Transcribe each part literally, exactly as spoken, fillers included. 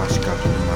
pashkakuna.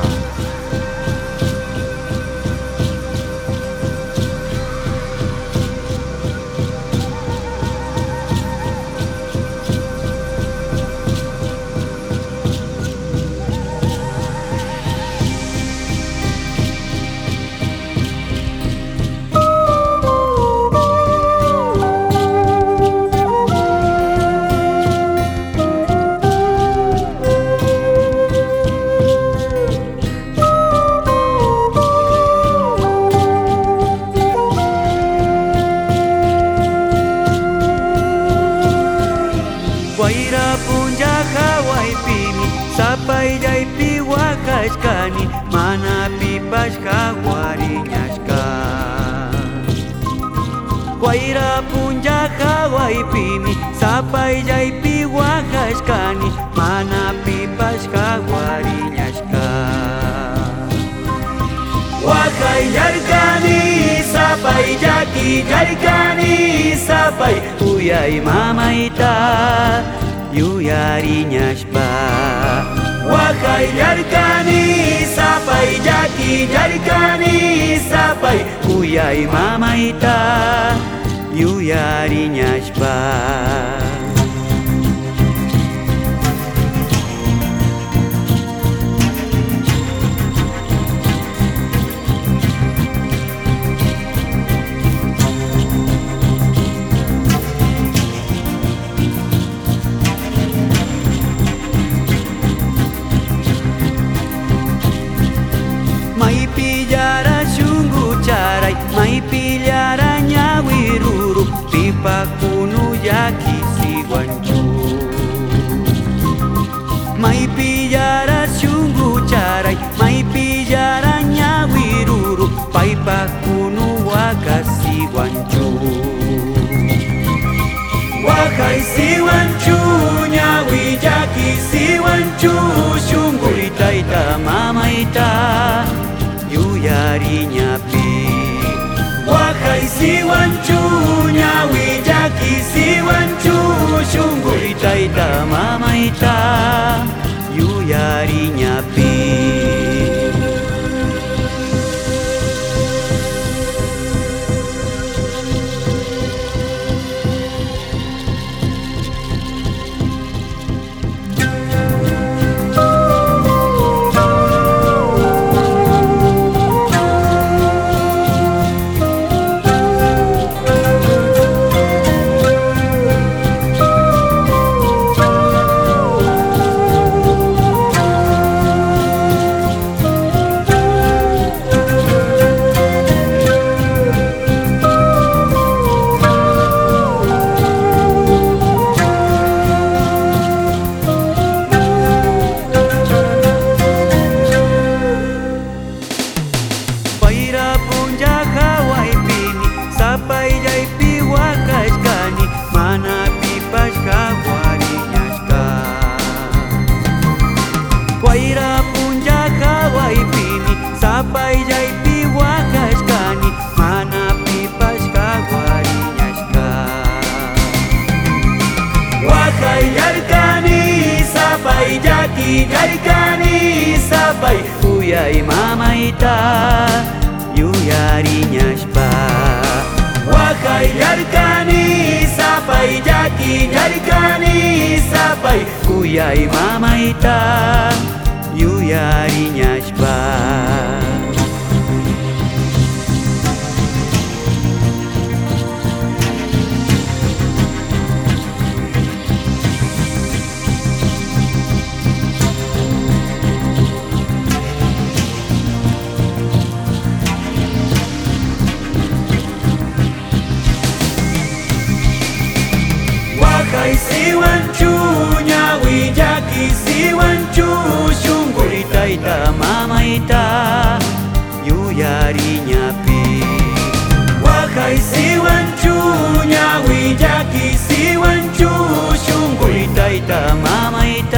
Wayra punja Hawaii pimi sapay jaypi wakashkani mana pipash hawariñashka. Wayra punja Hawaii pimi sapay jaypi wakashkani mana pipash hawariñashka. Wakay yarkani sapay jaki yarkani sapay uyay mamayta yuyariñashpa. Wakay yarkani sapay jaki yarkani sapay uyay mamayta yuyariñashpa. May pillara shungu charay, may pillara ñawiruru, pipa kunu yaki siwanchu. May pillara shungu charay, may pillara ñawiruru, paipa kunu waka siwanchu. Wakay siwanchu, ñawi yaki siwanchu, shungu itaita mamaita yuyariñapi. Wakay siwanchu ñawi yaki siwanchu shungu itaita mamaita yuyariñapi. Wayra punja Hawaii pimi sapay jaypi wakashkani mana pipash hawariñashka. Wayra punja Hawaii pimi sapay jaypi wakashkani mana pipash hawariñashka. Wakay yarkani sapay jaki yarkani sapay uyay mamayta yuyariñashpa. Wakay yarkani sapay jaki yarkani sapay uyay mamayta yuyariñashpa. Wakay siwanchu ñawi yaki siwanchu shungu itaita mamaita yuyariñapi. Wakay siwanchu ñawi yaki siwanchu shungu itaita mamaita